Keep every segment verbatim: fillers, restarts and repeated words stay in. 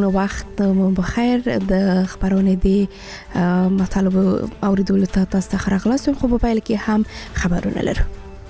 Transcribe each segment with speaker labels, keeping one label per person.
Speaker 1: محترمونو وخت مو بخیر. د خبرونه دي مطالب اوریدلو ته تاسو ته راغلاستم، خو په پیل کې هم خبرونه لرو.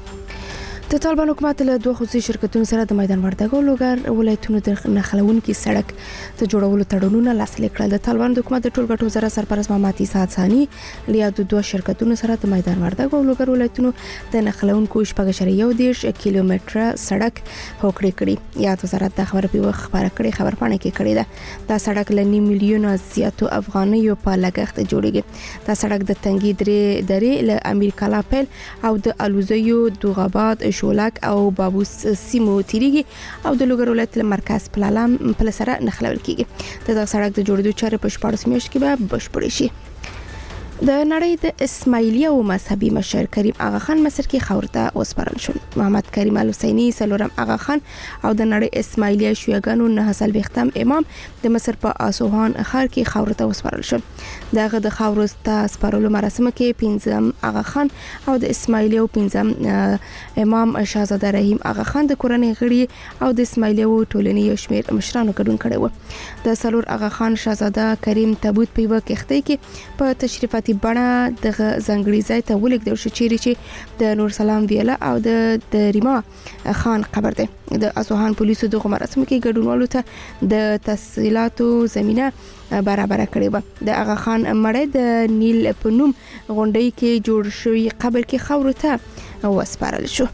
Speaker 1: د طالبان حکومت له دوه خصوصي شرکتونو سره د میدان وردګو لوګر ولایتونو د نښلونکي سړک ته جوړولو تړونونه لاسلیک کړل. د طالبان د حکومت د ټولګټو وزارت سرپرست محمد عیسی ثانی له د دوه شرکتونو سره د میدان وردګو لوګر ولایتونو د نښلونکو شپږ اعشاریه یو دېرش کیلومتره سړک هوکړې کړي. یا وزارت د خبر په خبره کړي خبر پاڼه کې کړي ده. دا سړک ل نیم میلیون زیاتو افغانیو په لګښت جوړیږي. دا سړک د تنګي درې درې ل امیر کلا پیل او د الوزیو دوغاباد شولک او بابوس سیمو تیریږي او د لوګر ولایت مرکز پلالم په لسره نخلول کیږي. د سړک د جوړېدو چارې په شپږ میاشتو کې به بشپړې شي. د نړۍ د اسماعیلیه او مذهبي مشر کریم اغا خان مصر کې خاورته وسپارل شو. محمد کریم الحسینی سلورم اغا خان او د نړۍ اسماعیلیه شیعاګانو نه حاصل بختم امام د مصر په اسوهان ښار کې خاورته وسپارل شو. دغه د خاورته سپارلو مراسم کې پنځم اغا خان او د اسماعیلیه او پنځم امام شاهزاده رحیم اغا خان د کورنۍ غړي او د اسماعیلیه ټولنې یو شمېر مشرانو ګډون کړي وو. د سلور اغا خان شاهزاده کریم تابوت په یو کښتۍ کې په تشریفاتي بڼه د ځنګړي ځای ته ولیږدول شو چیرې چې د نور سلام ویلا او د ریما خان قبر دی. د اسوهان پولیسو د مراسمو کې ګډونوالو ته د تسهیلاتو زمينه برابر کړې و. د اغا خان مړی د نیل په نوم غونډۍ کې جوړ شوی قبر کې خاورو ته وسپارل شو.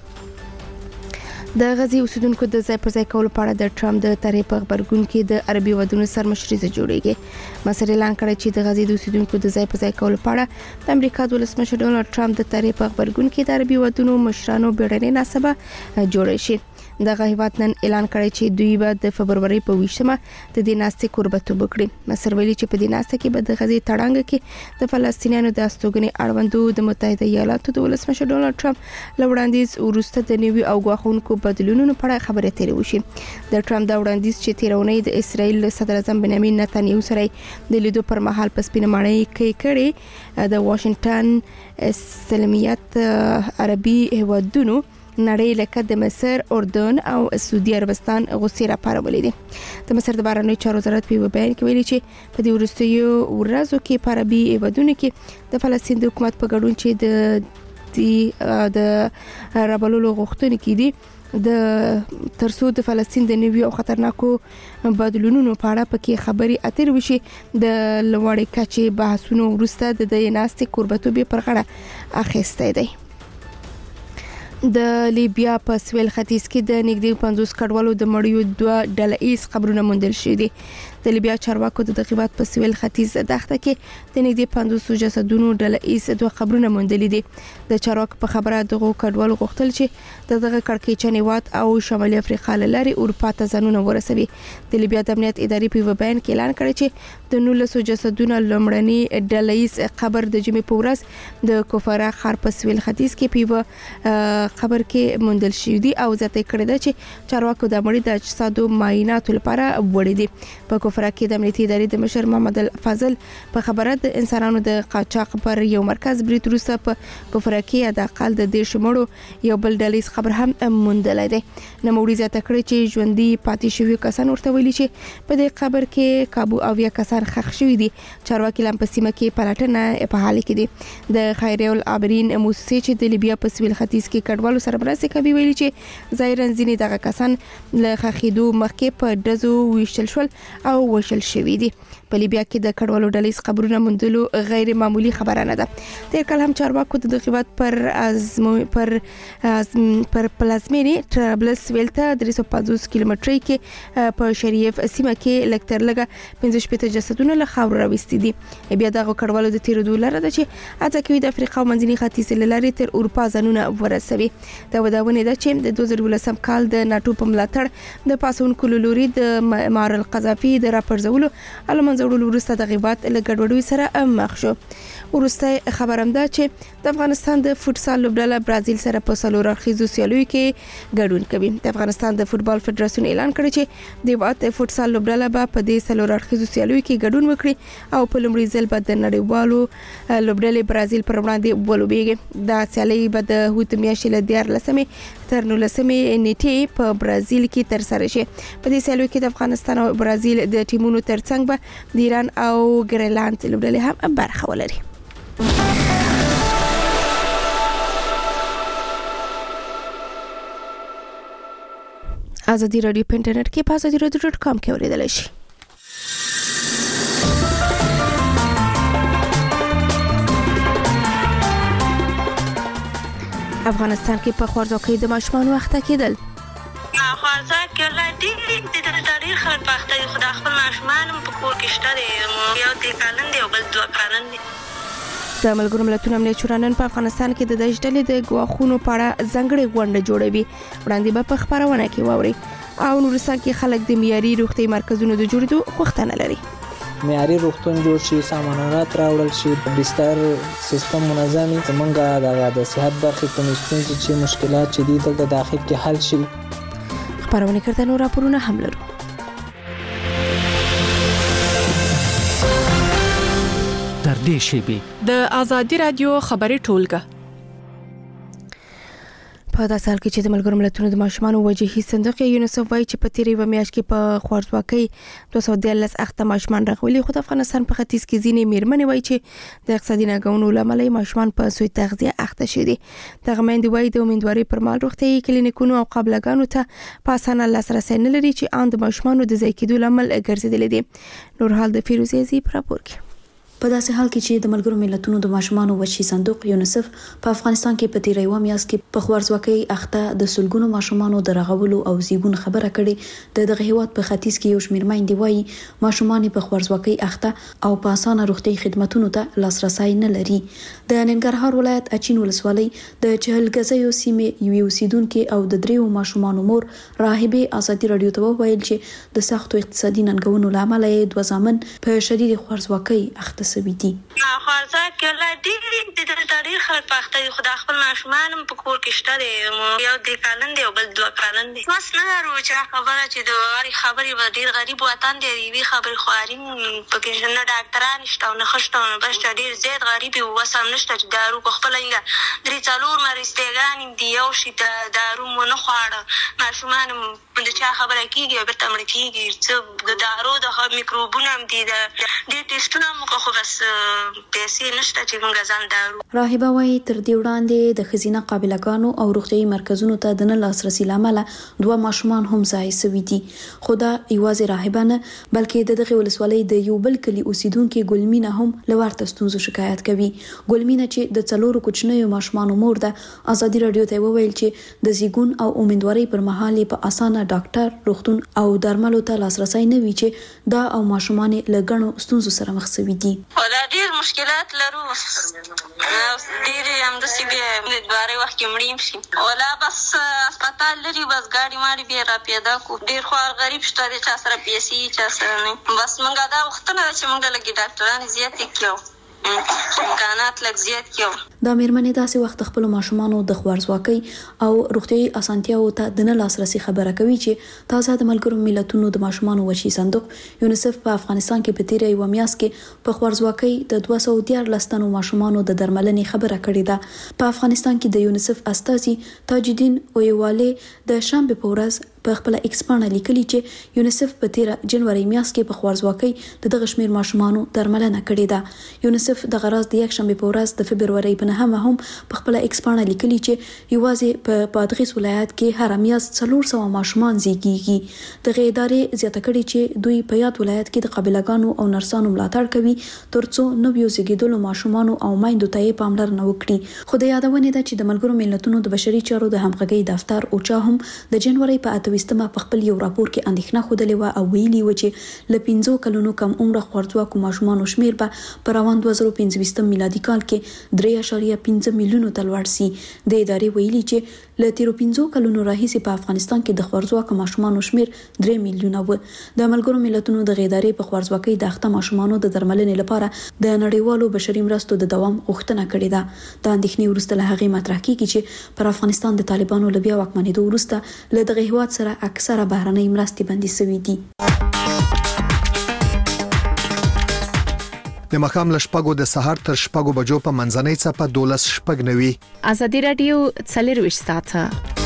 Speaker 1: د غزي اوسیدونکو د ځای پر ځای کولو په اړه د ټرمپ د طرحې په خبرګون کې د عربي ودونو سرمشري جوړیږي. مصر اعلان کړی چې د غزي د اوسیدونکو د ځای پر ځای کولو په اړه د امریکا د ولسمشر ډونالد ټرمپ د طرحې په خبرګون کې د عربي ودونو مشرانو بیړنۍ ناسبه جوړه شي. دغه هیواد نن اعلان کړی چې دوی به د فبرवरी په ویشتمه د دې ناستې قربتوب وکړي. مصر ویلي چې په دې ناسته کې به د غزي تړانګ کې د فلسطینیانو د استوګنې اړوندو د متحده ایالاتو د ولسمشر ډونالد ټرمپ لوړاندیز ورسته د نوي او غواخونکو بدلونونو په اړه خبرې تیرې وشي. د ټرمپ د وړاندیز چې تیرونی د اسرایل صدر اعظم بنیامین نتانیاهو سره د لیدو پر مهال په سپینه ماڼۍ کې کړي د واشنگټن سلمیت عربي هیوادونو نړۍ لکه د مصر، اردن او سعودي عربستان غوسې راپارولې دي. د مصر د بهرنیو چارو وزارت په بیان کې ویلي چې په دې وروستیو ورځو کې په عربي هیوادونو کې د فلسطین د حکومت په ګډون چې د د رابلولو غوښتنې کې دي د ترڅو د فلسطین د نوي او خطرناکو بدلونونو په اړه پکې خبري اترې وشي. د لوړې کچې بحثونو وروسته د دې ناستې قربتوب پر غاړه اخیسته دی. د لیبیا په سویل ختیځ کې د نږدې پنځوس کډوالو د مړیو دوه ډله ایز قبرونه موندل شوي دي. د لیبیا چارواکو د دغیبات په سویل ختیځ دښته کې د نږدې پنځوس جسدونو ډله ایز دوه قبرونه موندل دي. د چارواکو په خبره دغه کډوالو غوښتل چې د دغه کړکېچن هیواد او شمالي افریقا لاري اروپا ته ځانونه ورسوي. د لیبیا د امنیت ادارې په بیان کې اعلان کړی چې د نولس جسدونو لومړنی ډله ایز قبر د جمعې په ورځ د کوفرا ښار په سویل ختیځ کې په قبر کې موندل شوی دی او ځته کړی دی چې چارواکو د مړي د اجسادو معاینات لپاره وړي دي. په کوفرا کې د امنیتي ادارې د مشر محمد الفضل په خبره د انسانانو د قاچاق پر یو مرکز بریټ روسه په کوفرا کې د اقل د دې شمړو یو بل ډلیس خبر هم موندل دی. نوموړي ځته کړی چې ژوندۍ پاتې شوی کسان ورته ویلي چې په دې قبر کې کابو او یا کسان خښ شوی دي. چارواکي لم په سیمه کې پلټنه په حال کې دي. د خیریه العابرین موسسې چې د لیبیا په سویل ختیځ کې کډوالو سره مرسته کوي ویلي چې ظاهرا ځینې دغه کسان له خخیدو مخکې په دزو ویشتل شول او وشل شوی دي. په لیبیا کې د کډوالو ډلې قبرونه موندلو غیر معمولی خبره نه ده. تیر کال هم چارواکو د دغیبات پر ازمو پر پر پلازمینې ترابلس ویلته درې سوه پنځوس کیلومترۍ کې په شریف سیمه کې لکتر لګه پنځه شپږ جسدونه له خاور راوستي دي. بیا دغه کډوالو د تیرودو لاره ده چې اځه کوي د افریقا او منځني ختیځ لارې تر اروپا ځانونه ورسوي. دا وداونه ده چې د دوه زره ولسم کال د ناتو په ملاتړ د پاسونکو لوري د معمر القذافي د راپرځولو علمن منځ وړلو وروسته د غیبات له ګډوډۍ سره مخ شو. وروسته خبرم ده چې د افغانستان د فوتسال لوبډله برازیل سره په څلور اړخیزو سیالیو کې ګډون کوي. د افغانستان د فوتبال فدراسیون اعلان کړی چې د هیواد فوتسال لوبډله به په دې څلور اړخیزو سیالیو کې ګډون وکړي او په لومړي ځل به د نړیوالو لوبډلې برازیل پر وړاندې ولوبېږي. دا سیالي به د هوت میاشتې له دیارلسمې تر نولسمې نیټې په برازیل کې ترسره شي. په دې سیالیو کې د افغانستان او برازیل د ټیمونو ترڅنګ به د ایران او ګریلانډ لوبډلې هم برخه ولري. ازادي رادیو په انټرنیټ کې په ازادي رادیو ډاټ کام کې اوریدل شي. افغانستان کې په خوارځواکۍ د ماشومانو اخته کېدل.
Speaker 2: خوارځواکۍ لا ډېر د تاریخ په اخته دي، خو د خپل ماشومان په کور کې شته دي، یو درې کلن دی او بل دوه کلن دی.
Speaker 1: د ملګرو ملتونو امنیت شورا نن په افغانستان کې د داعش ډلې د ګواښونو په اړه ځانګړې غونډه جوړوي. وړاندې به په خبرونه کې واوري او نورستان کې خلک د معیاري روغتي مرکزونو د جوړېدو غوښتنه لري.
Speaker 3: معیاري روغتون جوړ شي، سامانات راوړل شي، بستر سیستم منظمي، زمونږ د صحت برخې کومې ستونزې چې مشکلات چې دي دلته داخل کې حل شي.
Speaker 1: خبرونه کړه نور راپورونه هم لرو.
Speaker 4: در دې شیبې د ازادي رادیو خبري ټولګه
Speaker 1: په داسې حال کې چې د ملګرو ملتونو د ماشومانو وجهي صندوق یونیسف وایي چې په تیرې یوه میاشت کې په خوارځواکۍ دوه سوه دیارلس اخته ماشومان راغلي. خو د افغانستان په ختیځ کې ځینې میرمنې وایي چې د اقتصادي ناګهانونو له امله ماشومان په سوء تغذیه اخته شوي دي. دغه میندې وایي د امیندوارۍ پر مهال روغتیايي کلینیکونو او قابلګانو ته په اسانه لاسرسی نه لري چې ان د ماشومانو د ضایع کېدو لامل ګرځېدلي دي. نور حال د فیروزي عزیز راپور کې.
Speaker 5: په داسې حال کې چې د ملګرو ملتونو د ماشومانو وجهي صندوق یونیسف په افغانستان کې په تیرې یوه میاشت کې په خوارځواکۍ اخته د سلګونو ماشومانو د رغولو او زیږون خبره کړې، د دغه هیواد په ختیځ کې یو شمېر میندې وایي ماشومان په خوارځواکۍ اخته او په اسانه روغتي خدماتونو ته لاسرسی نه لري. د ننګرهار ولایت اچین ولسوالۍ د چهلګزیو سیمې یوې اوسیدونکو او د دریو ماشومانو مور راهبه ازادي رادیو ته وویل چې د سختو اقتصادي ننګونو لامل یې دوه زامن په شدید خوارځواکۍ اخته سوي دي.
Speaker 2: خوارځواکۍ لا ډېر د تاریخ په اخته دي، خو د خپل ماشومان په کور کې شته دي، یو درې کلن دی او بل دوه کلن دی. بس نه لرو چې خبره چې د هرې خبرې به ډېر غریب وطن دی، یوې خبرې خو اړین پکې نه ډاکټران شته او نه ښه شته او نه بس ډېر زیات غریب یو، وس هم نشته چې دارو په خپله درې څلور مرستېګانې دي، یو شي ته دارو مو نه خواړه، ماشومان د چا خبره کېږي او بېرته مړه کېږي. څه د دارو د میکروبونه هم دي، ډېر ټېسټونه هم وکړه خو بس پیسې نشته چې موږ ځان دارو.
Speaker 5: راهبه وایي تر دې وړاندې د ښځینه قابلګانو او روغتیايي مرکزونو ته د نه لاسرسي له امله دوه ماشومان هم ضایع سوي دي. خو دا یوازې راهبه نه بلکې د دغې ولسوالۍ د یو بل کلي اوسیدونکې ګلمینه هم له ورته ستونزو شکایت کوي. ګلمینه چې د څلورو کوچنیو ماشومانو مور ده، ازادي رادیو ته وویل چې د زیږون او امیندوارۍ پر مهال په اسانه ډاکټر، روغتون او درملو ته لاسرسی نه وي چې دا او ماشومان له ګڼو ستونزو سره مخ شوي دي.
Speaker 2: ولا ډېر مشکلات لرو، ډېر همداسې بیا امیندوارۍ وخت کې مړیم شي، ولا بس هسپتال لري، بس ګاډي ماډي بیا را پیدا کړو. ډېر خوار غریب شته دی، چا سره پیسې چا سره نه. بس موږ دا غوښتنه ده چې موږ لږې ډاکټرانې زیاتې کړو، امکانات لږ زیات کړو.
Speaker 5: دا میرمنې داسې وخت خپل ماشومانو د خوارځواکۍ او روغتیايي اسانتیاو ته د نه لاسرسي خبره کوي چې تازه د ملګرو ملتونو د ماشومانو وجهي صندوق یونیسف په افغانستان کې په تیرې یوه میاشت کې په خوارځواکۍ د دوه سوه دیارلس تنو ماشومانو د درملنې خبره کړې ده. په افغانستان کې د یونیسف استازي تاج الدین اویواله د شنبه په ورځ په خپل ایکس باندې لیکلي چې یونیسف په تیره جنوري میاشت کې په خوارځواکۍ د دغه شمیر ماشومانو درملنه کړې ده. یونیسف د غراز د یک شنبه په ورځ د فبرवरी په نهمه هم په خپل ایکس باندې لیکلي چې یوازې په بادغیس ولایت کې هر میاشت څلور سوه ماشومان زیږیږي. دغه ادارې زیاته کړې چې دوی په یاد ولایت کې د قابلګانو او نرسانو ملاتړ کوي ترڅو نویو زیږیدلو ماشومانو او میندو ته پاملرنه وکړي. خو د یادونې ده چې د ملګرو ملتونو د بشري چارو د همغږۍ دفتر اوچا هم د جنوري په اتویستمه په خپل یو راپور کې اندېښنه ښودلې وه او ویلي و چې له پنځو کلونو کم عمره خوارځواکو ماشومانو شمیر به په روان دوه زره پنځه ویشتم میلادي کال کې درې اعشاریه اعشاریه پنځه میلیونو ته لوړ سي. د ادارې ویلي چې له تیرو پنځو کلونو راهیسې په افغانستان کې د خوارځواکو ماشومانو شمیر درې میلیونه و. د ملګرو ملتونو د ادارې په خوارځواکۍ د اخته ماشومانو د درملنې لپاره د نړیوالو بشري مرستو د دوام غوښتنه کړې ده. د اندېښنې وروسته له هغې مطرح کیږي چې پر افغانستان د طالبانو له بیا واکمنېدو وروسته له دغه هیواد سره اکثره بهرنۍ مرستې بندي شوې دي.
Speaker 6: د مخام لشپګو د سحر تر شپګو بجو په منځنۍ څپه دولس شپګ نوي.
Speaker 4: ازادي رادیو څلور ساعته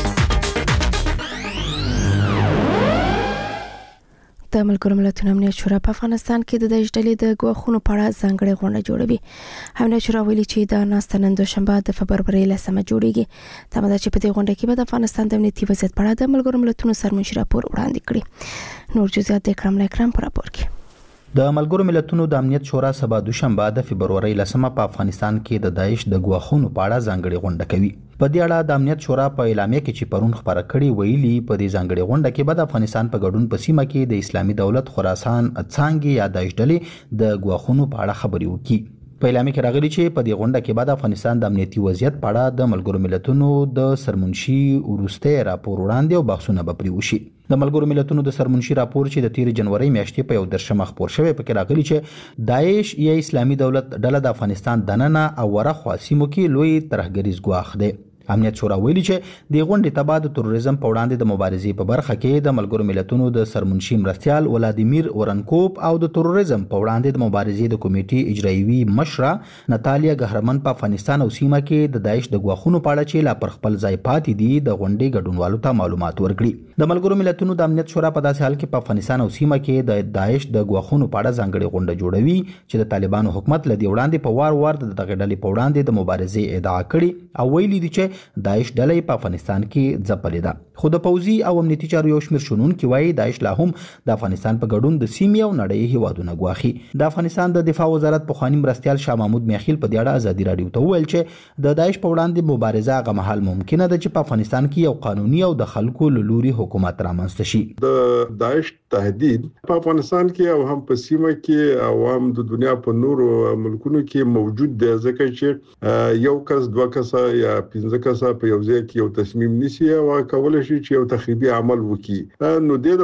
Speaker 1: د ملګرو ملتونو امنیت شورا په افغانستان کې د داعش ډلې د ګواښونو په اړه ځانګړې غونډه جوړوي. امنیت شورا ویلي چې دا ناسته نن دوشنبه د فبرورۍ لسمه جوړیږي. تمه ده چې په دې غونډه کې به د افغانستان د امنیتي وضعیت په اړه د ملګرو ملتونو سرمنشي راپور وړاندې کړي. نور جزئیات د اکرام اکرام په راپور کې.
Speaker 7: د ملګرو ملتونو د امنیت شورا سبا دوشنبه د فبرورۍ لسمه په افغانستان کې د داعش د ګواښونو په اړه ځانګړې غونډه کوي. په دې اړه د امنیت شورا په اعلامیه کې چې پرون خبره کړې ویلي په دې ځانګړې غونډه کې به د افغانستان په ګډون په سیمه کې د اسلامي دولت خراسان څانګې یا داعش ډلې د ګواښونو په اړه خبرې وکړي. په اعلامیه کې راغلي چې په دې غونډه کې به د افغانستان د امنیتي وضعیت په اړه د ملګرو ملتونو د سرمنشي وروسته راپور وړاندې او بحثونه به پرې وشي. د ملګرو ملتونو د سرمنشي راپور چې د تیر جنوري میاشتې په یو درشمه خبر شوی پکې راغلي چې داعش یا اسلامي دولت ډله د افغانستان دننه او ورخوا سیمو کې لوی ترهګریز ګواښ دی. امنیت شورا ویلي چې د غونډې ته بعد تروریزم په وړاندې د مبارزې په برخه کې د ملګرو ملتونو د سرمنشي مرستيال ولادیمیر اورنکوپ او د تروریزم په وړاندې د مبارزې د کمیټې اجرایوي مشره ناتالیا ګهرمن په افغانستان او سیمه کې د داعش د ګواښونو په اړه چې لا پر خپل ځای پاتې دي د غونډې ګډونوالو ته معلومات ورکړي. د ملګرو ملتونو د امنیت شورا په داسې حال کې په افغانستان او سیمه کې د داعش د ګواښونو په اړه ځانګړې غونډه جوړوي چې د طالبانو حکومت لدی وړاندې په وار وار د دغه ډلې په وړاندې د مبارزې ادعا کړې او ویلي دي چې داعش ډلې په افغانستان کې ځپلې ده. خو د پوځي او امنیتي چارو یو شمېر شنونکي وایي داعش لا هم د افغانستان په ګډون د سیمې او نړۍ هیوادونه ګواښي. د افغانستان د دفاع وزارت پخوانی مرستيال شاه محمود میخیل په دې اړه ازادي رادیو ته وویل چې د داعش په وړاندې مبارزه هغه مهال ممکنه ده چې په افغانستان کې یو قانوني او د خلکو له لوري حکومت رامنځته شي.
Speaker 8: د داعش تهدید په افغانستان کې او هم په سیمه کې او هم د دنیا په نورو ملکونو کې موجود دی ځکه چې یو کس دوه کسه یا پنځه کسه په یو ځای کې یو تصمیم نیسي او کولای شي چې یو تخریبي عمل وکړي. نو د دې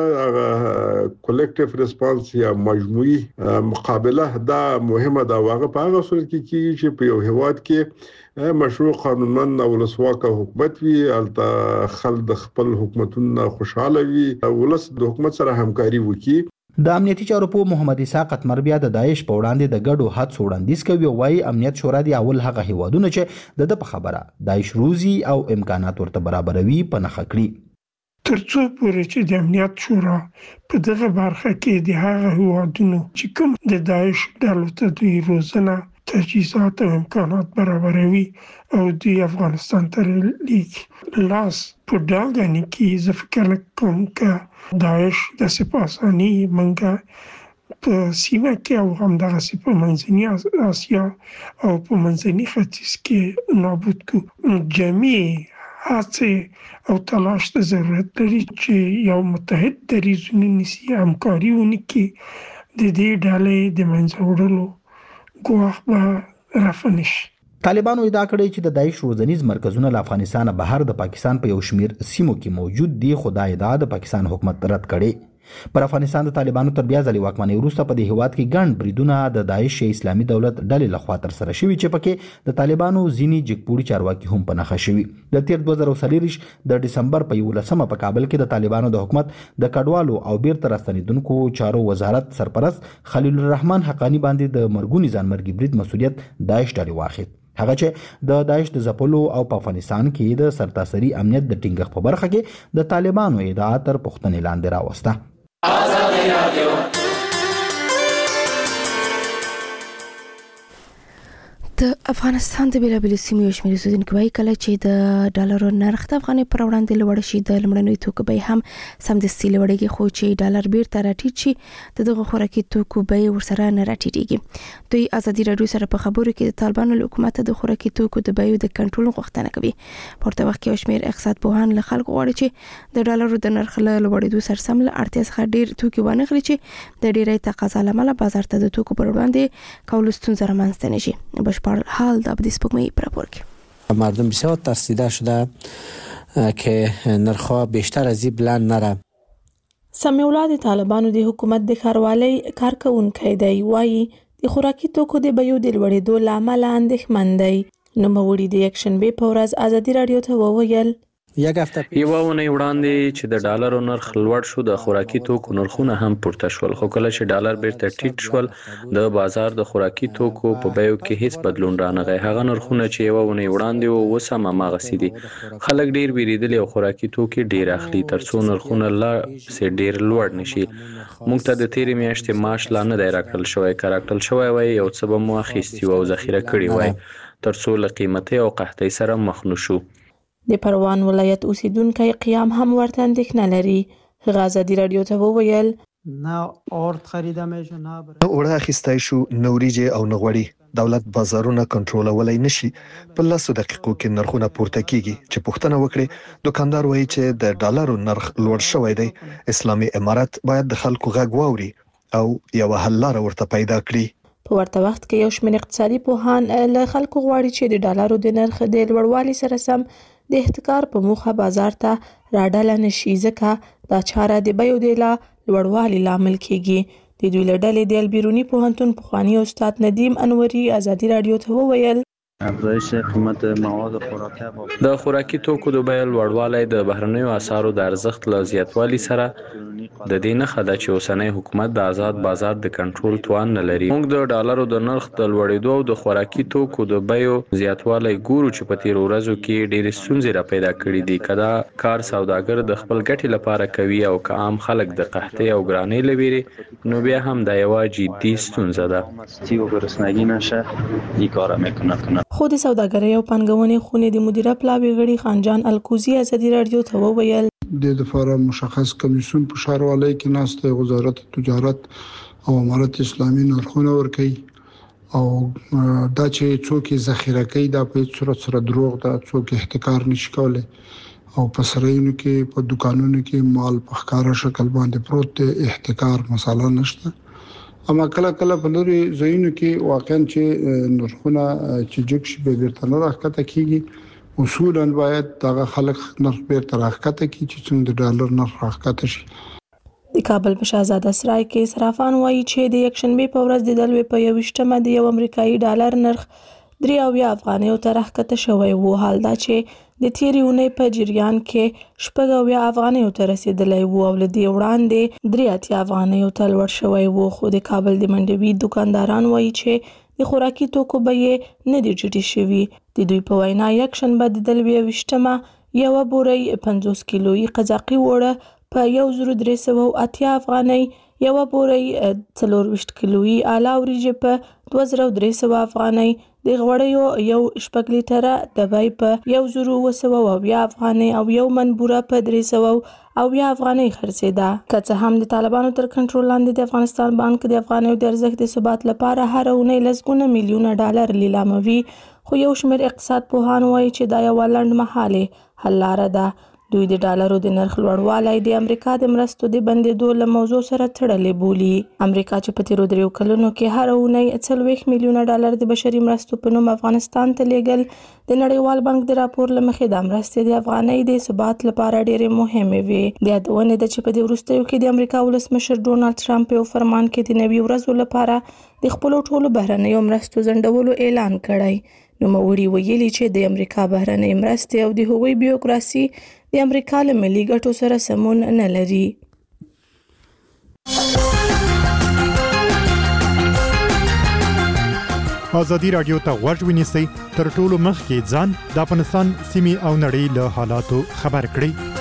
Speaker 8: لپاره کلیکټیو ریسپانس یا مجموعي مقابله دا مهمه ده. واغه په هغه صورت کې کیږي چې په یو هیواد کې مشروع قانونمند او ولسواکه حکومت وي، البته خلک د خپل حکومتونو خوشاله وي، ولس د حکومت سره همکاري وکړي.
Speaker 7: د امنیتي چارو په محمد اسحاق اتمر بیا د داعش په وړاندې د ګډو هڅو وړاندیز کوي او وايي امنیت شورا دی اول هغه هیوادونه چې د په خبره داعش روزي او امکانات ورته برابروي په نخښه کړی.
Speaker 9: ترڅو پورې چې د امنیت شورا په دغه برخه کې د هغه هیوادونو چې کوم د داعش ډلو ته دوی روزنه تجهیزات او امکانات برابروي او د افغانستان ته لیږي لاس په ډاګانی کې زه فکر کوم چې داعش د سپاسانی منګه په سیمه کې او هم دغه په منځني اسیا او په منځني ختیځ کې نابود کو. جمعي هڅه او تلاش ته ضرورت لري چې یو متحد دریځونه نیسي، همکاري ونکړي، د دې ډلې د منځه وړلو ګواښ به رفع نشي.
Speaker 7: طالبانو ادعا کړې چې د داعش روزنیز مرکزونه له افغانستان بهر د پاکستان په یو شمیر سیمو کې موجود دي، خو دا ادعا د پاکستان حکومت رد کړې. پر افغانستان د طالبانو تر بیا ځلې واکمنۍ وروسته په دې هیواد کې ګڼ بریدونه د داعش اسلامي دولت ډلې لخوا ترسره شوي چې پکې د طالبانو ځینې جګپوړي چارواکي هم په نښه شوي. د تیر دوه زره څلور د ډسمبر په یولسمه په کابل کې د طالبانو د حکومت د کډوالو او بیرته راستنیدونکو چارو وزارت سرپرست خلیل الرحمن حقانی باندې د مرګوني ځانمرګي برید مسؤلیت داعش ډلې واخیست. هغه چې د داعش د ځپلو او په افغانستان کې د سرتاسري امنیت د ټینګښت په برخه کې د طالبانو ادعا تر پوښتنې لاندې راوسته.
Speaker 1: ازادي رادیو د افغانستان د بیلابیلو سیمو یو شمېر اوسېدونکي وایي کله چې د ډالرو نرخ د افغانۍ پر وړاندې لوړ شي د لومړنیو توکو بیې هم سمدستي لوړېږي، خو چې ډالر بیرته راټیټ شي د دغه خوراکي توکو بیې ورسره نه راټیټېږي. دوی ازادي رادیو سره په خبرو کې د طالبانو له حکومت د خوراکي توکو د بیو د کنټرول غوښتنه کوي. په ورته وخت کې یو شمېر اقتصاد پوهان له خلکو غواړي چې د ډالرو د نرخ له لوړېدو سره سم له اړتیا څخه ډېر توکي وانخلي چې د ډېرې تقاضا له امله بازار ته د توکو پر وړاندې کولو ستونزه رامنځته نه شي. بشپړ حال د ابدی سپوږمۍ پر راپور کې
Speaker 10: مردم بسیار ترسیده شده که نرخ‌ها بیشتر از این بلند نره.
Speaker 11: سمیع الله د طالبانو د حکومت د ښاروالۍ کارکونکی دی، وایي د خوراکي توکو د بیو د لوړېدو له امله اندېښمن دی. نوموړي د یکشنبې په ورځ ازادي راډیو ته وویل
Speaker 12: یوه اونۍ وړاندې چې د ډالرو نرخ لوړ شو، د خوراکي توکو نرخونه هم پورته شول، خو کله چې ډالر بیرته ټیټ شول د بازار د خوراکي توکو په بیو کې هیڅ بدلون رانغی. هغه نرخونه چې یوه اونۍ وړاندې وو اوس هم هماغسې دي. خلک ډیر بیریدلي او خوراکي توکي ډیر اخلي ترڅو نرخونه لا سې ډیر لوړ نشي. موږ ته د تیرې میاشتې معاش لا نه دی راکړل شوی، که راکړل شوی وای یو څه به مو اخیستي وو او ذخیره کړي وای ترڅو له قیمتي او قحطۍ سره مخ نشو.
Speaker 11: د پروان ولایت اوسیدونکي قیام هم ورته اندېښنه لري. هغه ازادي راډیو ته وویل
Speaker 13: نه اورد خریده میشه نه
Speaker 6: اوړه اخیستای شو، نه وریجې او نه غوړي. دولت بازارونه کنټرولولای نشي. په لسو دقیقو کې نرخونه پورته کیږي. چې پوښتنه وکړي دکاندار وایي چې د ډالرو نرخ لوړ شوی دی. اسلامي امارات باید د خلکو غږ واوري او یو حل لاره ورته پیدا کړي.
Speaker 11: په ورته وخت کې یو شمېر اقتصادي پوهان له خلکو غواړي چې د ډالرو د نرخ د لوړوالي سره سم د احتکار په موخه بازار ته راډاله نشي، ځکه دا چاره د بیو د لا لوړوالي لامل کیږي. د دوی له ډلې د البیروني پوهنتون پخوانی استاد ندیم انوري ازادي راډیو ته وویل
Speaker 12: افزایش قیمت مواد خوراکي د خوراکي توکو د بیو لوړوالی د بهرنیو اسعارو د ارزښت له زیاتوالي سره د دې نښه ده چې اوسنی حکومت د آزاد بازار د کنټرول توان نه لري. موږ د ډالرو د نرخ د لوړېدو او د خوراکي توکو د بیو زیاتوالی ګورو چې په تیرو ورځو کې ډېرې ستونزې را پیدا کړي دي. که دا کار سوداګر د خپل ګټې لپاره کوي او که عام خلک د قحطۍ او ګرانۍ له ویرې، نو بیا هم دا یوه جدي ستونزه ده.
Speaker 11: خو د سوداګرۍ او پانګونې خونې د مدیره پلاوي غړي خانجان الکوزي ازادي راډیو ته وویل
Speaker 14: د لپاره مشخص کمیسیون په ښاروالۍ کې ناسته وزارت تجارت او امارت اسلامي نرخونه ورکوي او دا چې څوک ذخیره کوي دا په صورت سره دروغ ده، څوک احتکار نشي کولای او په سرایونو کې په دکانونو کې مال په ښکارا شکل باندې پروت دی، احتکار مساله نشته. اما کله کله په لوري ځایونو کې واقعا چې نرخونه چې جګ شي به بیرته نه راکته کیږي. اصولاً باید دغه خلک نرخ بیرته راکته کی چې څنګه د ډالر نرخ راکته شي.
Speaker 11: د کابل په شاهزاده سرای کې صرافان وایي چې د یکشنبې په ورځ د دلوي په یوشتمه د یو امریکایي ډالر نرخ درې اویا افغانیو ته راکته شوی وو. حال دا چې د تیرې اونۍ په جریان کې شپږ اویا افغانیو ته رسیدلی وو او له دې وړاندې درې اتیا افغانیو ته لوړ شوی وو. خو د کابل د منډوي دکانداران وایي چې د خوراکي توکو بیې نه دي ټیټې شوي. د دوی په وینا یکشنبه د دلوي یوشتمه یوه بورۍ پنځوس کیلویي قزاقي اوړه په یو زرو درې سوه اتیا افغانۍ، یوه بورۍ څلورویشت کیلویي اعلی وریجې په دوه زره درې سوه افغانۍ، د غوړیو یو شپږ لیټره ډبی په یو زرو اووه سوه اویا افغانۍ او یو من بوره په درې سوه اویا افغانۍ خرڅېده. که څه هم د طالبانو تر کنټرول لاندې د افغانستان بانک د افغانیو د ارزښت د ثبات لپاره هر اونۍ لسګونه میلیونه ډالر لیلاموي، خو یو شمېر اقتصاد پوهان وایي چې دا یوه لنډمهالې حل لاره ده. دوی د ډالرو د نرخ لوړوالی د امریکا د مرستو د بندېدو له موضوع سره تړلی بولي. امریکا چې په تیرو دریو کلونو کې هر اونۍ څلوېښت میلیونه ډالر د بشري مرستو په نوم افغانستان ته لیږل، د نړیوال بانک د راپور له مخې دا مرستې د افغانۍ د ثبات لپاره ډېرې مهمې وې. د یادونې ده چې په دې وروستیو کې د امریکا ولسمشر ډونالډ ټرمپ په یو فرمان کې د نوي ورځو لپاره د خپلو ټولو بهرنیو مرستو ځنډولو اعلان کړی. نوموړي ویلي چې د امریکا بهرنۍ مرستې او د هغوی بیوکراسي د امریکا له ملي ګټو سره سمون نه لري.
Speaker 15: ازادي راډیو ته غوږ ونیسئ تر ټولو مخکې ځان د افغانستان سیمې او نړۍ له حالاتو خبر کړئ.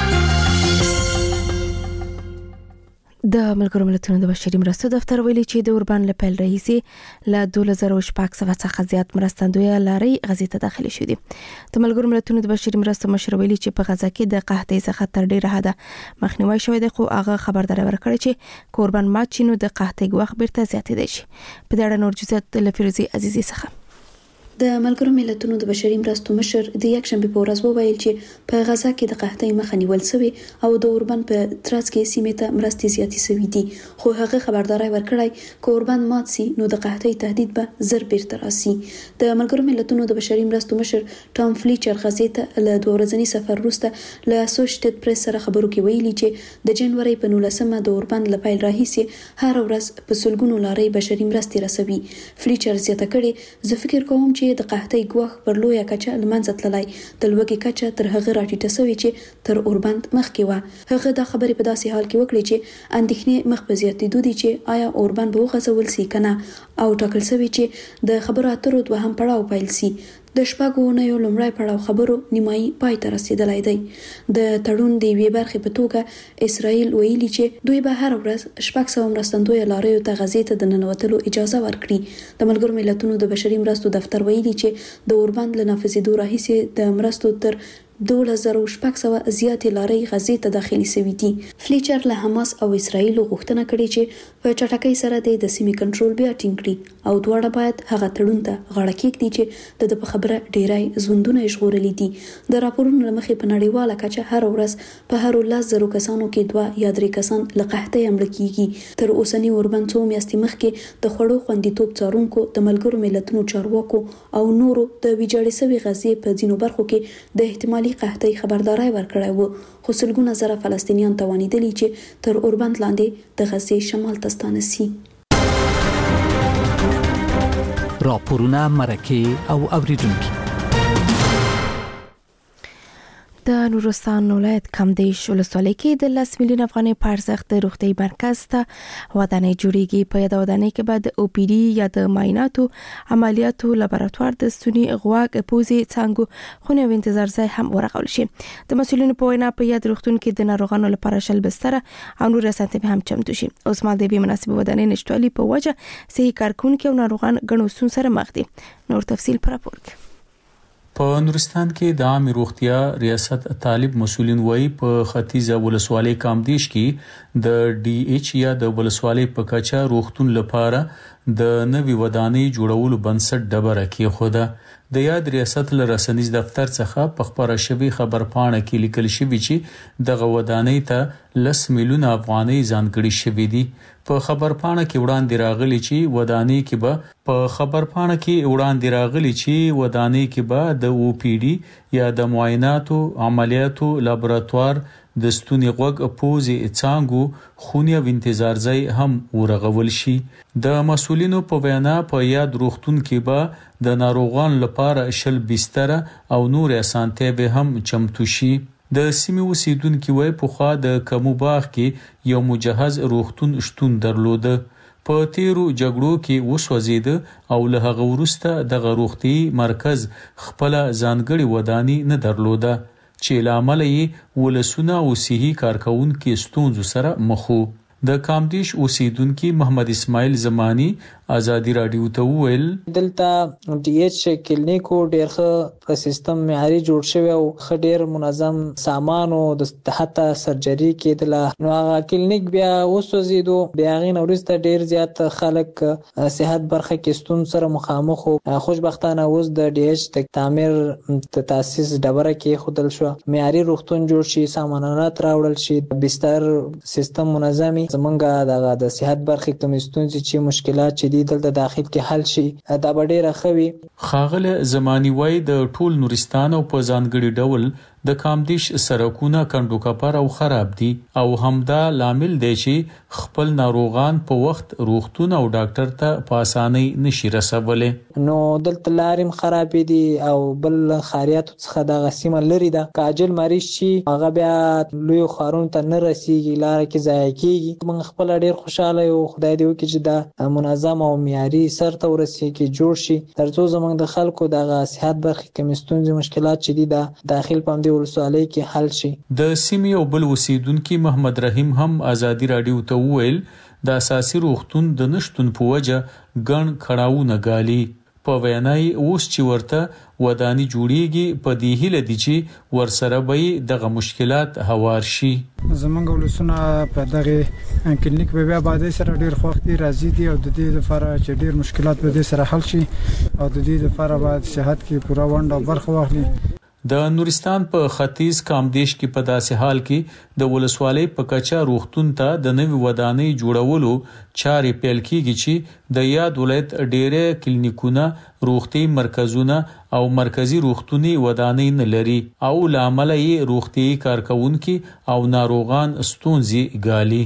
Speaker 1: د ملګرو ملتونو د بشري مرستو دفتر ویلي چې د اوربان له پیل راهیسې له دوه زره شپږ سوه څخه زیات مرستندویه لارې غزې ته داخلي شوې دي. د ملګرو ملتونو د بشري مرستو مشر ویلي چې په غزه کې د قحطۍ څخه تر ډیره حده مخنیوي شوی دی، خو هغه خبرداري ورکړې چې اوربان مات شي نو د قحطۍ وخت بیرته زیاتېدای شي. په دې اړه نور جزئیات له فیروزي عزیزي څخه.
Speaker 5: د ملګرو ملتونو د بشري مرستو مشر د یک شنبه په ورځ وویل چې په غزا کې د قحطۍ مخه نیول شوې او د اوربند په ترڅ کې سیمې ته مرستې زیاتې شوې دي، خو هغه خبرداري ورکړی چې اوربند مات سي نو د قحطۍ تهدید به زر بیرته راسي. د ملګرو ملتونو د بشري مرستو مشر ټام فلیچر غزې ته له دوه ورځني سفر وروسته له اسوسییټډ پریس سره خبرو کې ویلي چې د جنوري په نولسمه د اوربند له پیل راهیسې هر ورځ په سلګونو لارې بشري مرستې رسوي. فلیچر زیاته کړي، زه فکر کوم چې د قحطۍ ګواښ پر لویه کچه له منځه تللی، د لوږې کچه تر هغه راټیټه شوې چې تر اوربند مخکې وه. هغه دا خبرې په داسې حال کې وکړې چې اندېښنې مخ په زیاتېدو دي چې آیا اوربند به وغځول سي که نه، او ټاکل شوې چې د خبرو اترو دوهم پړاو پیل سي. د شپږو اونیو لومړی پړاو خبرو نیمایي پای ته رسیدلی دی. د تړون د یوې برخې په توګه اسرائیل ویلي چې دوی به هر ورځ شپږ سوه مرستندویه لاریو ته غزې ته د ننوتلو اجازه ورکړي. د ملګرو ملتونو د بشري مرستو دفتر ویلي چې د اوربند له نافذېدو راهیسې د مرستو تر دولس زره شپږ سوه زیاتې لارۍ غزې ته داخلي شوي دي. فلیچر له حماس او اسرائیل غوښتنه کړې چې په چټکۍ سره د سیمې کنټرول بیا ټینګ کړي او دواړه باید هغه تړون ته غاړه کېږدي چې د په خبره ډیری ژوندونه یې ژغورلي دي. د راپورونو له مخې په نړیواله کچه هر ورځ په هرو لس زرو کسانو کې دوه یا درې کسان له قحطۍ مړه کېږي. تر اوسني اوربند څو میاشتې مخکې د خوړو خوندیتوب څارونکو د ملګرو ملتونو چارواکو او نورو د ویجاړې شوې غزې په ځینو برخو کې د احتمالي قحطۍ خبرداري ورکړی و، خو سلګونه زره فلسطینیان توانیدلي چې تر اوربند لاندې د غزې شمال ته ستانه سي.
Speaker 16: راپورونه، مرکې او اوریدونکي.
Speaker 1: د نورستان ولایت کامدیش ولسوالۍ کې د لس میلیون افغانۍ په ارزښت د روغتیايي مرکز ته ودانۍ جوړیږي. په یاد ودانۍ کې به د او پی ډي یا د معایناتو، عملیاتو، لابراتوار، د ستوني، غوږ، پوزې، څانګو، خونې او انتظار ځای هم ورغول شي. د مسؤلینو په وینا په یاد روغتون کې د ناروغانو لپاره شل بستره او نور اسانتیاوې هم چمتو شي. اوس مهال د دې مناسبې ودانۍ نشتوالي په وجه صحي کارکونکي او ناروغان ګڼو ستونزو سره مخ دي. نور تفصیل پر راپور کې.
Speaker 12: په نورستان کې د عامه روغتیا ریاست طالب مسؤلین وایي په ختیځه ولسوالۍ کامدیش کې د ډي ایچ یا د ولسوالۍ په کچه روغتون لپاره د نوې ودانۍ جوړولو بنسټ ډبره کېښوده. د یاد ریاست له رسنیز دفتر څخه په خبره شوی خبرپاڼه کې لیکل شوی چې دغه ودانۍ ته لس میلیونه افغانۍ ځانګړي شوي دي. په خبرپاڼه کې وړاندې راغلي چې ودانۍ کې به په خبرپاڼه کې وړاندې راغلي چې ودانۍ کې به د او پی ډي یا د معایناتو، عملیاتو، لابراتوار، د ستوني، غوږ، پوزې، څانګو، خونې او انتظار ځای هم ورغول شي. د مسؤلینو په وینا په یاد روغتون کې به د ناروغانو لپاره شل بستره او نور اسانتیاوې هم چمتو شي. د سیمې اوسیدونکي وایي پخوا د کمو باغ کې یو مجهز روغتون شتون درلوده، په تیرو جګړو کې وسوځیده او له هغه وروسته دغه روغتیايي مرکز خپل ځانګړي ودانۍ نه درلوده چې له امله یې ولسونه او صحي کارکونکي ستونزو سره مخ وو. د کامدیش اوسیدونکي محمد اسماعیل زمانی ازادي رادیو ته وویل
Speaker 3: دلته ډي ایچ کلینیک ډیر ښه سیستم معیاري جوړ شوی او ښه ډیر منظم سامان او د حتی سرجري کېدله. نو هغه کلینیک بیا وسوځېدو، بیا هغې نه وروسته ډیر زیات خلک صحت برخه کې ستونزو سره مخامخ وو. خوشبختانه اوس د ډي ایچ د تعمیر د تاسیس ډبره کېښودل شوه، معیاري روغتون جوړ شي، سامانات راوړل شي، بستر سیستم منظمي، زمونږ دغه د صحت برخې کومې ستونزې چې مشکلات چې دي دلته داخل کې حل شي، دا به ډېره ښه وي.
Speaker 12: ښاغلی زماني وایي د ټول نورستان او په ځانګړي ډول د کامدیش سړکونه کندو کپر او خراب دي او همدا لامل دی چې خپل ناروغان په وخت روغتون او ډاکټر ته په اسانۍ نشي رسولی.
Speaker 3: نو دلته لارې هم خرابې دي او بل خاریاتو څخه دغه سیمه لرې ده. که عاجل مریض شي هغه بیا لویو ښارونو ته نه رسیږي، لاره کې ضایع کېږي. موږ خپله ډېر خوشحاله یو، خدای دې وکړي چې دا منظم او معیاري سر ته ورسیږي، جوړ شي، تر څو زموږ د خلکو دغه صحت برخې کومې ستونزې مشکلات چې دي دا داخل په همدې ولسوالۍ کې حل شي.
Speaker 12: د سیمې او بل اوسیدونکي محمد رحیم هم ازادي رادیو ته وویل د اساسي روغتون د نشتون په وجه ګڼ کړاوونه ګالي.
Speaker 17: په وینای اوس چې ورته ودانی جوړیږي په دې هیله دي چې ورسره به دغه مشکلات هوار شي.
Speaker 18: زمونږ ولسونه په دغه کلینیک به بیا باندې سره ډیر خوښتي راځي دي او د دې لپاره چې ډیر مشکلات به سره حل شي او د دې لپاره باید صحت کې پوره ونډه برخه واخلي.
Speaker 17: د نورستان په ختیځ کامدیش کې په داسې حال کې د ولسوالۍ په کچا روغتون ته د نوې ودانۍ جوړولو چارې پیل کیږي چې د یاد ولایت ډېرې کلینیکونه، روغتي مرکزونه او مرکزی روغتوني ودانۍ نه لري او لامل یې روغتي کارکونکو او ناروغان ستونزې ګالي.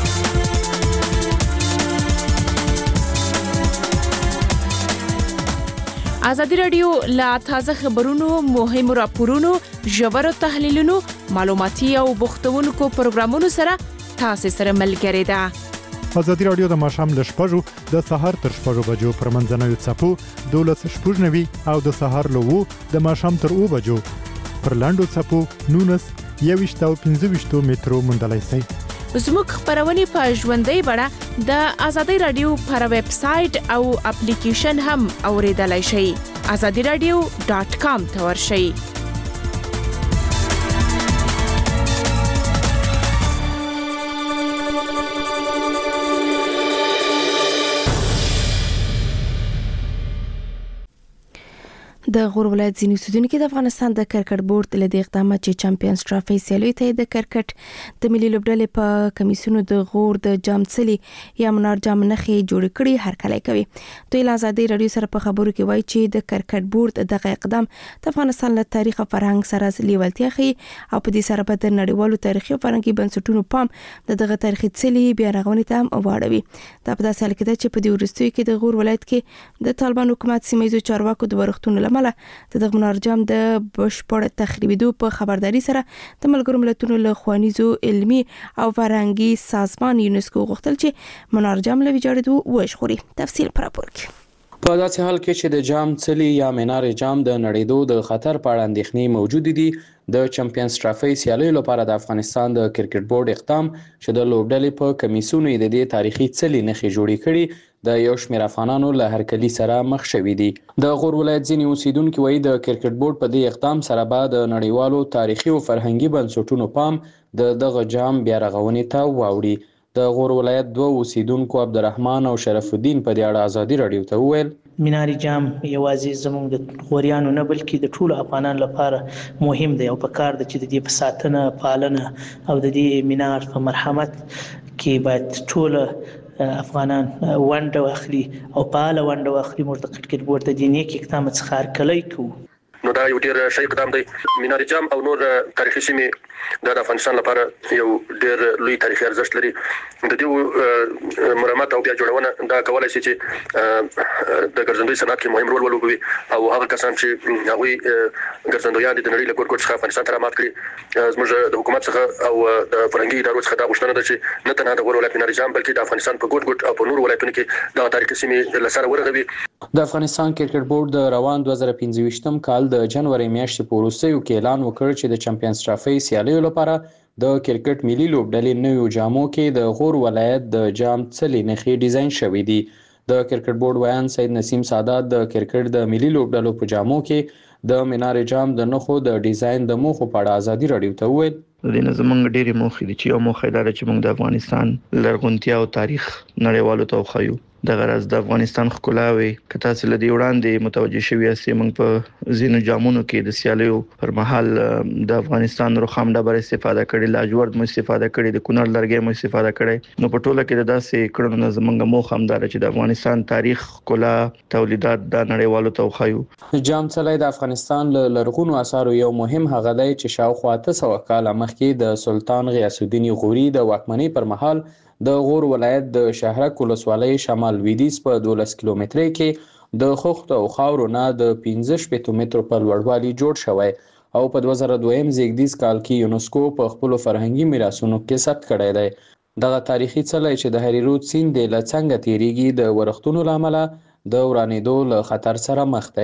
Speaker 1: ازادي رادیو لا تازه خبرونو، مهمو راپورونو، ژورو تحلیلونو، معلوماتي او بوختونکو پروګرامونو سره تاسو سره ملګری ده.
Speaker 15: ازادي رادیو د ماښام ل شپږو د سهار تر شپږو بجو پر منځنوي څپو دولس شپږنوي او د سهار له وو د ماښام تر اوو بجو پر لاندو څپو نونس یويشت او پنځه ویشت مترو موندلای شئ.
Speaker 1: زموږ خبرونه په ژوندۍ بڼه د ازادي رادیو پر ویب سټ او اپلیکیشن هم اوریدلای شئ. azadi radio dot com ته ورشئ. د غور ولایت ځینې اوسیدونکو د افغانستان د کرکټ بورډ له دې اقدامات چې چمپیونز ټرافي سیالي ته د کرکټ د ملي لوبډلې په کمیسیونو د غور د جامڅلي یا منار جام نخي جوړ کړي هر کله کوي. دوی له ازادي رادیو سره په خبرو کې وایي چې د کرکټ بورډ دغه اقدام د افغانستان له تاریخ او فرهنګ سره لیوالتیا کوي او په دې سره په د نړیوالو تاریخي او فرهنګي بنسټونو پام د دغه تاریخي څلي بیا رغونې ته هم واړوي. دا په داسې حال کې ده چې په دې وروستیو کې د غور ولایت کې د طالبان حکومت سیمایي چارواکو د ورښتونو د دغه منار جام د بشپړ تخریبېدو په خبرداري سره د ملګرو ملتونو له خوانیزو علمي او فرهنګي سازمان یونسکو غوښتل چې منار جام له ویجاړېدو وژغوري. تفصیل پر راپور کې
Speaker 12: په داسې حال کې چې د جام څلي یا منار جام د نړیدو د خطر په اړه اندېښنې موجود دي، د چمپیونز ټرافي سیالۍ لپاره د افغانستان د کرکټ بورډ اقدام چې د لوبډلې په کمیسیونو د دې تاریخي څلي نخي جوړې کړي د یو شمېر افغانانو له هرکلي سره مخ شوي دي. د غور ولایت ځینې اوسیدونکو وایي د کرکټ بورډ په دې اقدام سره به د نړیوالو تاریخي او فرهنګي بنسټونو پام د دغه جام بیا رغونې ته واوړي. د غور ولایت دوه اوسیدونکو عبدالرحمن او شرف الدین په دې اړه ازادي رادیو ته وویل
Speaker 19: منار جام یوازې زموږ د غوریانو نه بلکې د ټولو افغانانو لپاره مهم دی او په کار د چې د دې په ساتنه، پالنه او د دې منار په مرحمت کې باید ټول افغانان ونډه واخلي او فعال ونډه واخلي. موږ د کرکټ بورډ د دې نیک اقدام څخه هرکلی کوو.
Speaker 20: نو دا یو ډیر ښه اقدام دی. منار جام او نور تاریخي سیمې د افغانستان لپاره یو ډیر لوی تاریخي ارزښت لري. د دې مرمت او بیا جوړونه دا کولای شي چې د ګرځندوی صنعت کې مهم رول ولوبوي او هغه کسان چې هغوی ګرځندویان د نړۍ له ګوټ ګوټ څخه افغانستان ته رامات کړي، زموږ د حکومت څخه او د فرهنګي ادارو څخه دا غوښتنه ده چې نه تنها د غور ولایت منار جام بلکې د افغانستان په ګوټ ګوټ او په نورو ولایتونو کې دا تاریخي سیمې له سره ورغوي.
Speaker 12: د افغانستان کرکټ بورډ د روان دوه زره پنځه ویشتم کال د جنوري میاشتې په وروستیو کې اعلان وکړ چې د چمپیونز ټرافي سیالیو لپاره د کرکټ ملي لوبډلې نویو جامو کې د غور ولایت د جام څلي نخي ډیزاین شوی دی. د کرکټ بورډ ویان سید نسیم سادات د کرکټ د ملي لوبډلو په جامو کې د منار جام د نخو د ډیزاین د موخو په اړه ازادي رادیو ته وویل
Speaker 21: د نظمنګ ډېری موخې دي چې یو موخه لري چې موږ د افغانستان لرغونتیا او تاریخ نړیوالو ته وښیو. د غرض د افغانستان ښکلاوي که تاسو له دې وړاندې متوجه شوي یاست موږ په ځینو جامونو کې د سیالیو پر مهال د افغانستان رخام ډبره استفاده کړې، لاجورد مو استفاده کړې، د کونړ لرګي مو استفاده کړې. نو په ټوله کې د داسې کړنو نه زموږ موخه هم دا چې د افغانستان تاریخ، ښکلا، تولیدات د نړیوالو ته وښیو.
Speaker 12: جام څلی د افغانستان له لرغونو اثارو یو مهم هغه دی چې شاوخوا اته سوه کاله مخکې د سلطان غیاث الدین غوري د واکمنۍ پر مهال د غور ولایت د شهرک ولسوالۍ شمال لویدیځ په دولس کیلومترۍ کې د خښتو او خاورو نه د پنځه شپېته مترو په لوړوالي جوړ شوی او په دوه زره دویم زیږدیز کال کې یونسکو په خپلو فرهنګي میراثونو کې ثبت کړی دی. دغه تاریخي څلی چې د هریرود سیند له څنګه تیریږي د ورښتونو له امله د ورانېدو له خطر سره مخ دی.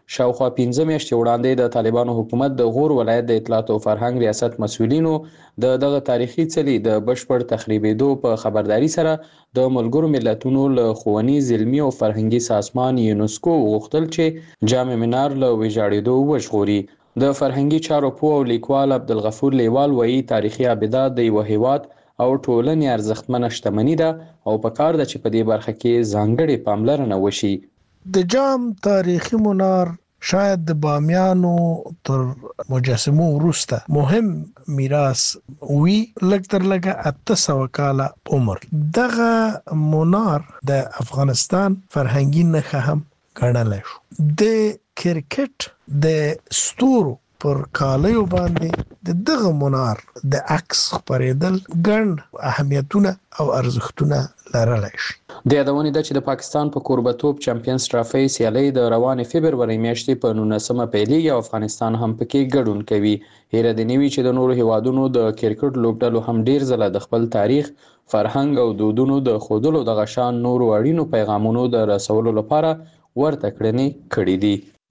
Speaker 12: شاوخوا پنځه میاشتې وړاندې د طالبانو حکومت د غور ولایت د اطلاعات او فرهنګ ریاست مسؤلینو د دغه تاریخي څلي د بشپړ تخریبېدو په خبرداري سره د ملګرو ملتونو له ښوونیز علمي او فرهنګي سازمان یونسکو غوښتل چې جامع منار له ویجاړېدو وژغوري. د فرهنګي چارو پوه او لیکوال عبدالغفور لیوال وایي تاریخي ابدات د یو هیواد او ټولنې ارزښتمنه شتمني ده او په کار ده چې په دې برخه کې ځانګړې پاملرنه وشي.
Speaker 2: د جام تاریخي منار شاید د بامیانو تر مجسمو وروسته مهم میراث وی لږ تر لږه اته سوه کاله عمر. دغه منار د افغانستان فرهنګي نښه هم ګڼلی شو. د کرکټ د ستورو پر کالیو باندې د دغه منار د عکس خپرېدل ګڼ اهمیتونه او ارزښتونه لرلی شي.
Speaker 12: د یادونې ده چې د پاکستان په کوربتوب چمپیونز ټرافي سیالۍ د روانې فبرورۍ میاشتې په نولسمه پیلېږي او افغانستان هم پکې ګډون کوي. هیله دې نه وي چې د نورو هیوادونو د کرکټ لوبډلو هم ډیر ځله د خپل تاریخ، فرهنګ او دودونو د ښودلو دغه شان نورو اړینو پیغامونو د رسولو لپاره ورته کړنې کړې دي.